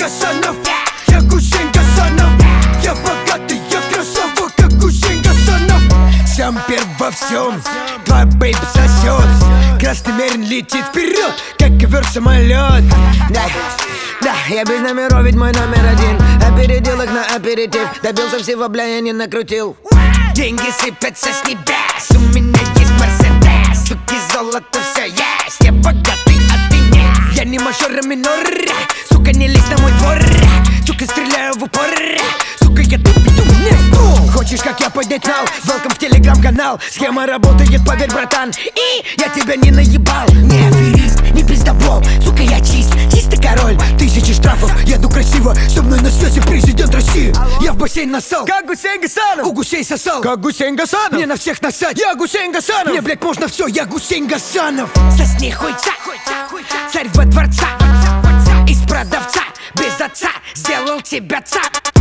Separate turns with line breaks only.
Гасанов. Я Гусейн Гасанов. Я богатый, я красава, как Гусейн Гасанов. Сам первый во всем, твоя бэйб сосет. Красный мерин летит вперед, как ковер-самолет. Да, я без номеров, ведь мой номер один. Опередил их на аперитив, добился всего, бля, я не накрутил. Деньги сыпятся с небес, у меня есть Мерседес. Суки, золото, все есть, я богатый, а ты нет. Я не мажор, а минор, сука, не лезь на мой двор. Сука, стреляю в упор, сука, я тут веду мне. Хочешь, как я поднять нал? Welcome в телеграм-канал. Схема работает, поверь, братан. И я тебя не наебал. Не аферист, не пиздобол. Сука, я чистый король. Тысячи штрафов, еду красиво. Со мной на связи президент России. Я в бассейн насал, как Гусейн Гасанов. У гусей сосал, как Гусейн Гасанов. Мне на всех насать, я Гусейн Гасанов. Мне, блядь, можно все, я Гусейн Гасанов. Сосни хуйца, царь во дворца. Из продавца, без отца, сделал тебя цап.